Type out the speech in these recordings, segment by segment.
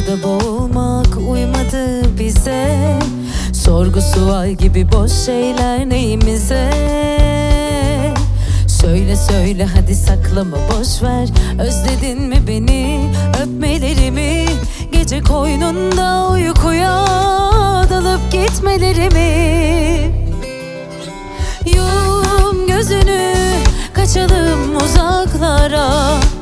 da boğulmak uymadı bize. Sorgu sual gibi boş şeyler neyimize? Söyle söyle hadi saklama boş ver. Özledin mi beni, öpmelerimi, gece koynunda uykuya dalıp gitmelerimi? Yum gözünü, kaçalım uzaklara,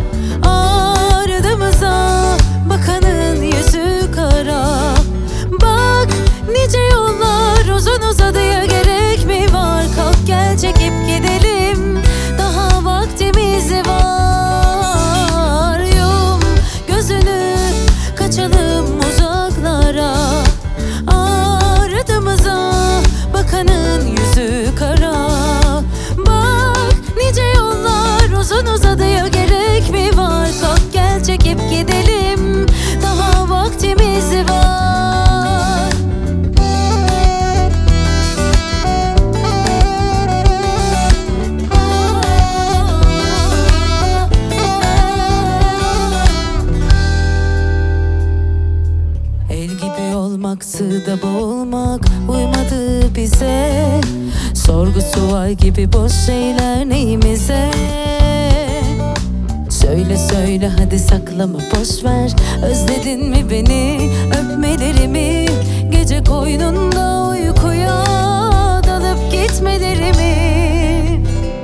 ardımıza bakanın yüzü kara. Bak nice yollar uzun uzadıya, gerek mi var? Kalk gel çekip gidelim, daha vaktimiz var. Yum gözünü, kaçalım uzaklara, ardımıza bakanın yüzü kara. Bak nice yollar uzun uzadıya, gerek mi var? Kalk gel çekip gidelim, daha vaktimiz var. El gibi olmak, sığda boğulmak uymadı bize. Sorgu sual gibi boş şeyler neyimize? Söyle söyle hadi saklama boş ver. Özledin mi beni, öpmelerimi, gece koynunda uykuya dalıp gitmelerimi?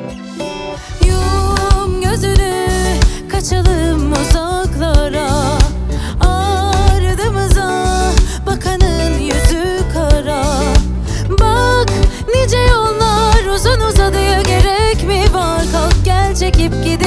Yum gözünü, kaçalım uzaklara, ardımıza bakanın yüzü kara. Bak nice yollar uzun uzadıya, gerek mi var? Kalk gel çekip gidelim,